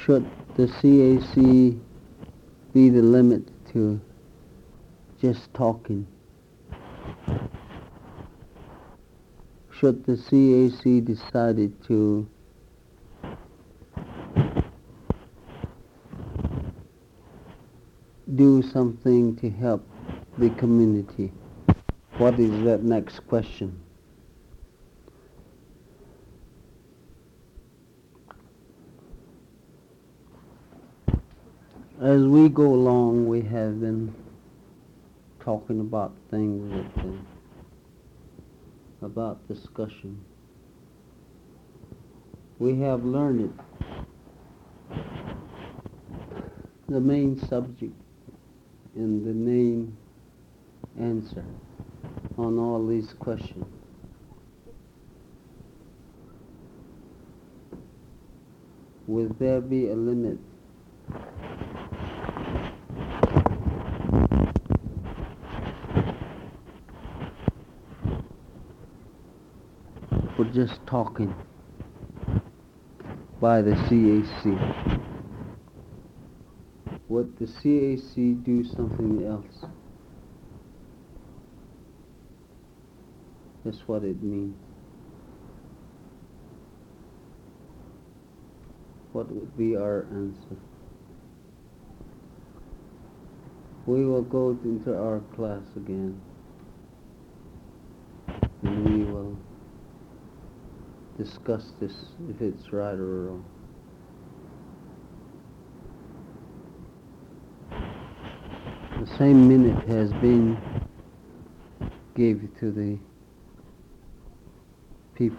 Should the CAC be the limit to just talking? Should the CAC decided to do something to help the community? What is that next question? As we go along, we have been talking about things about discussion. We have learned the main subject and the main answer on all these questions. Will there be a limit for just talking by the CAC? Would the CAC do something else? That's what it means. What would be our answer? We will go into our class again, and we will discuss this, if it's right or wrong. The same minute has been given to the people.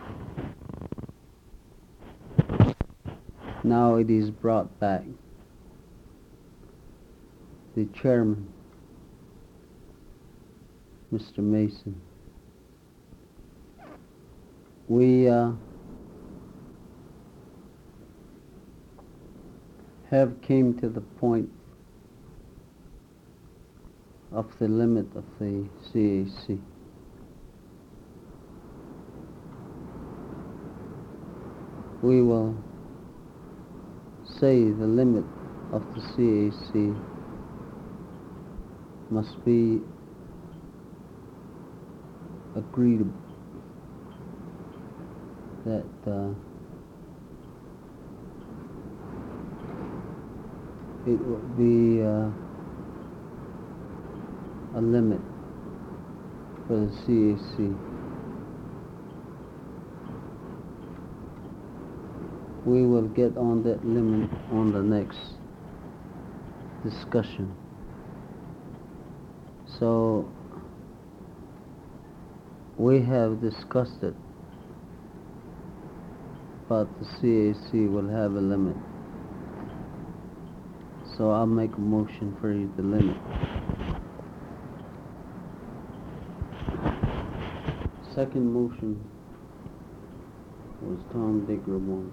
Now it is brought back. The chairman, Mr. Mason, we have came to the point of the limit of the CAC. We will say the limit of the CAC must be agreed that it would be a limit for the CAC. We will get on that limit on the next discussion. So we have discussed it, but the CAC will have a limit. So I'll make a motion for the limit. Second motion was Tom Dick Ramon.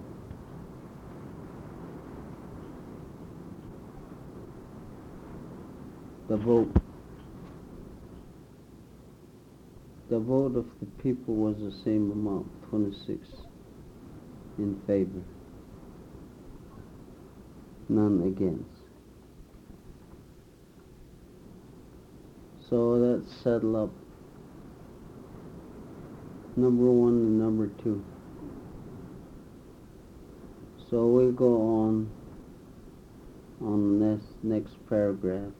The vote of the people was the same amount, 26 in favor, none against. So let's settle up number 1 and number 2. So we'll go on the next paragraph,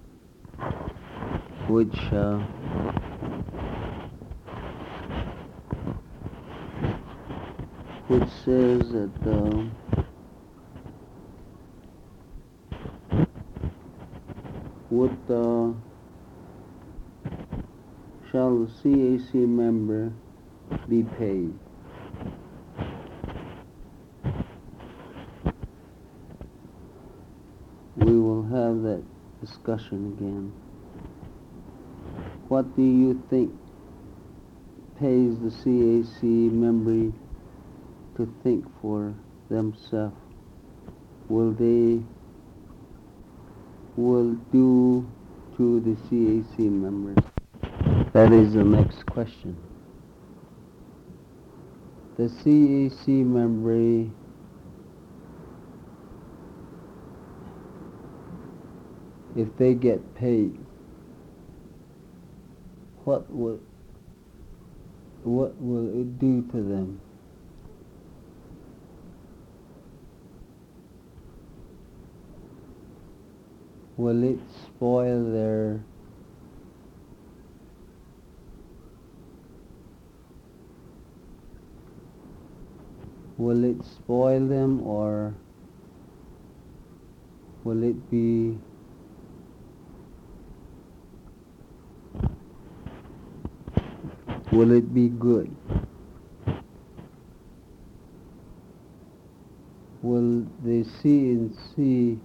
which says that shall the CAC member be paid? We will have that discussion again. What do you think pays the CAC member to think for themselves? Will do to the CAC members? That is the next question. The CAC member if they get paid, what will it do to them? Will it spoil their will it spoil them, or will it be good? Will the C&C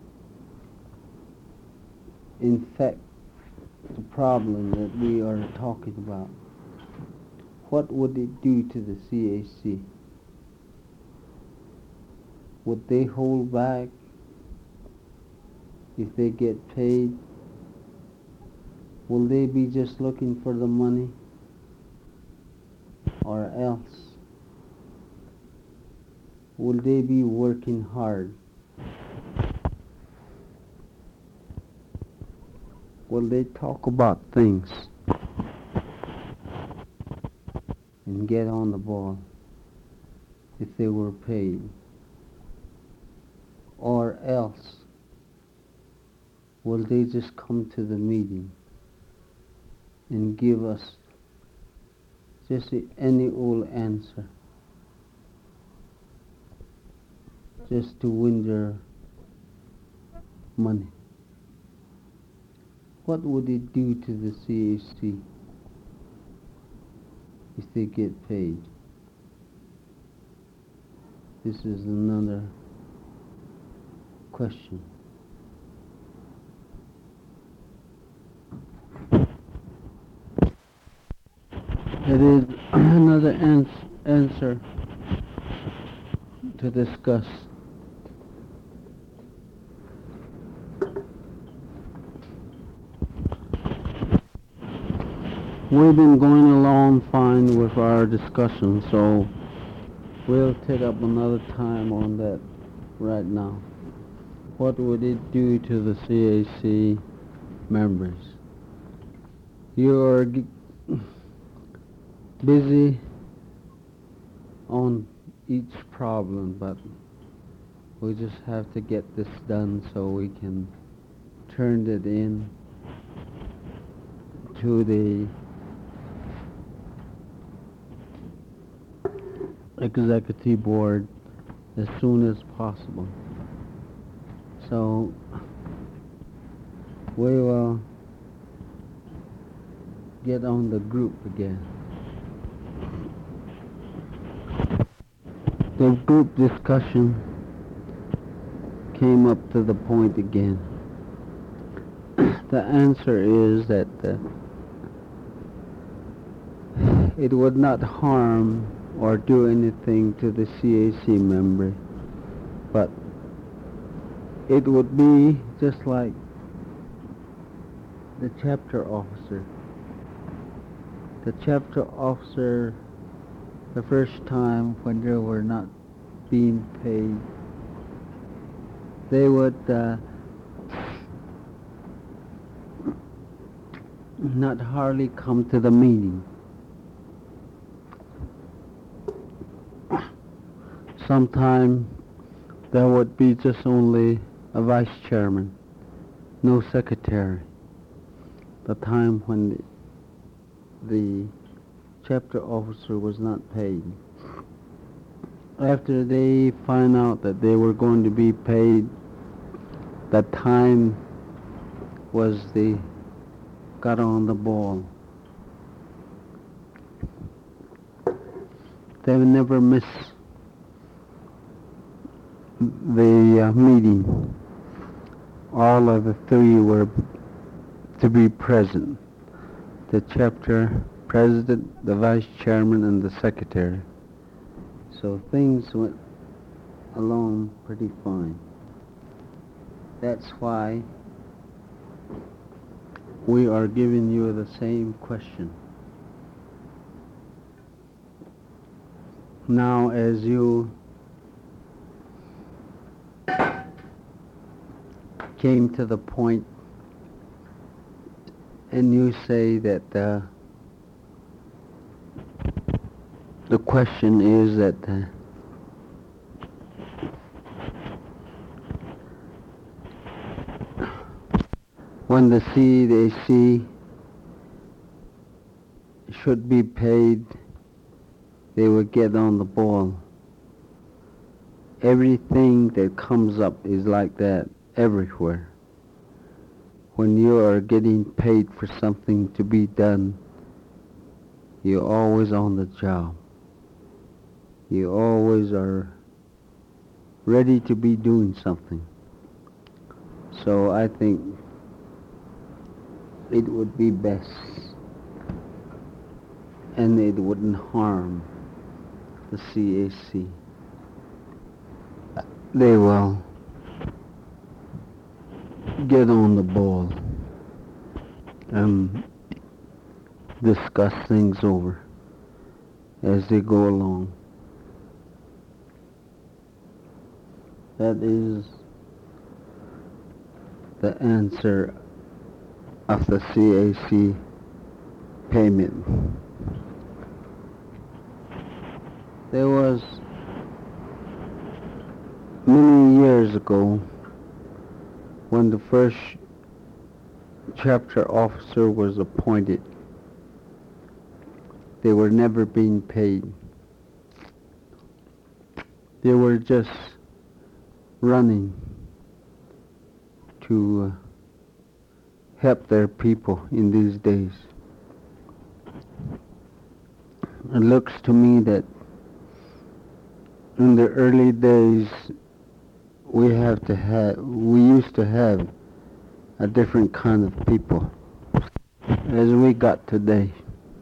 infect the problem that we are talking about? What would it do to the CAC? Would they hold back if they get paid? Will they be just looking for the money? Or else, will they be working hard? Will they talk about things and get on the ball if they were paid? Or else, will they just come to the meeting and give us just any old answer just to win their money? What would it do to the CAC if they get paid? This is another question. It is another answer to discuss. We've been going along fine with our discussion, so we'll take up another time on that right now. What would it do to the CAC members? You are busy on each problem, but we just have to get this done so we can turn it in to the executive board as soon as possible. So we will get on the group again. The group discussion came up to the point again. The answer is that it would not harm or do anything to the CAC member, but it would be just like the chapter officer. The chapter officer, the first time when they were not being paid, they would not hardly come to the meeting. Sometime there would be just only a vice chairman, no secretary. The time when the chapter officer was not paid. After they find out that they were going to be paid, that time was they got on the ball. They would never miss the meeting. All of the three were to be present. The chapter president, the vice chairman, and the secretary. So things went along pretty fine. That's why we are giving you the same question. Now, as you came to the point and you say that the question is that when the CAC should be paid, they will get on the ball. Everything that comes up is like that everywhere. When you are getting paid for something to be done, you're always on the job. You always are ready to be doing something. So I think it would be best, and it wouldn't harm the CAC. They will get on the ball and discuss things over as they go along. That is the answer of the CAC payment. There was many years ago when the first chapter officer was appointed. They were never being paid. They were just running to help their people in these days. It looks to me that in the early days we used to have a different kind of people as we got today,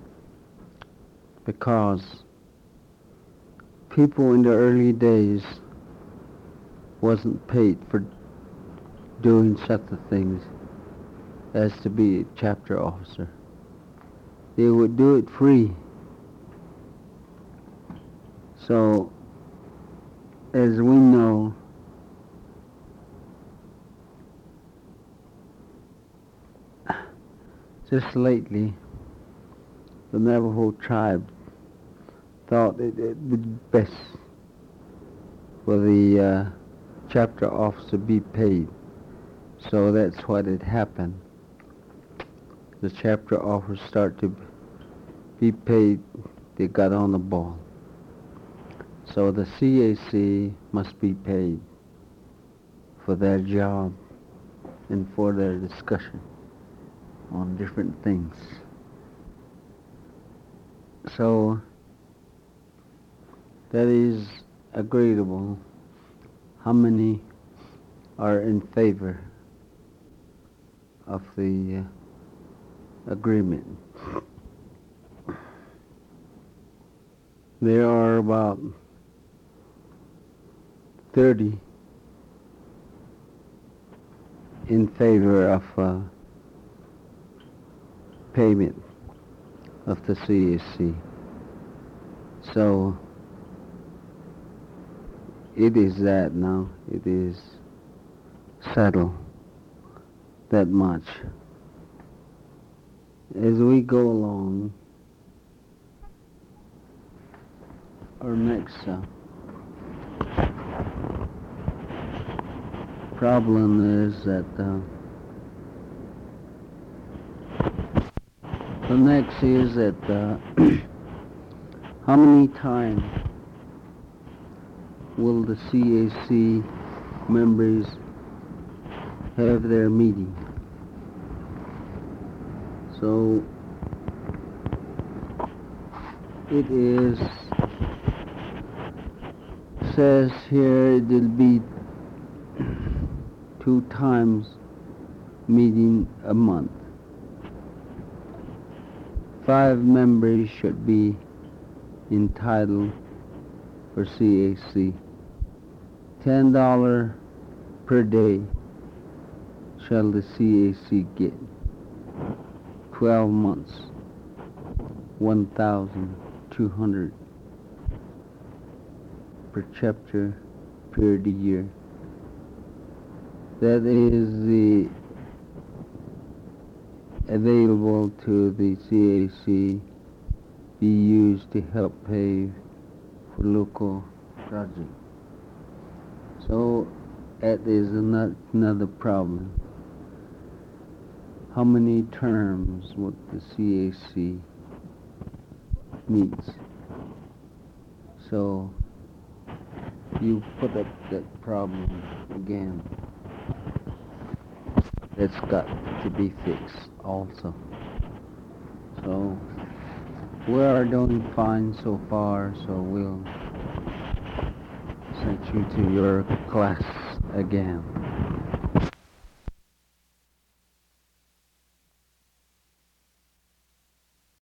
because people in the early days wasn't paid for doing such things as to be a chapter officer. They would do it free. So, as we know, just lately, the Navajo tribe thought it would be best for the chapter officer be paid. So that's what had happened. The chapter officers start to be paid. They got on the ball. So the CAC must be paid for their job and for their discussion on different things. So that is agreeable. How many are in favor of the agreement? There are about 30 in favor of payment of the CAC. So it is that now. It is settled that much. As we go along, our next problem is that the next is that how many times will the CAC members have their meeting? So it is says here it will be 2 times meeting a month. 5 members should be entitled for CAC. $10 per day shall the CAC get. 12 months, 1,200 per chapter per year. That is the available to the CAC be used to help pay for local projects. So that is another problem. How many terms would the CAC needs? So you put up that problem again. That's got to be fixed also. So we are doing fine so far, so we'll send you to your class again.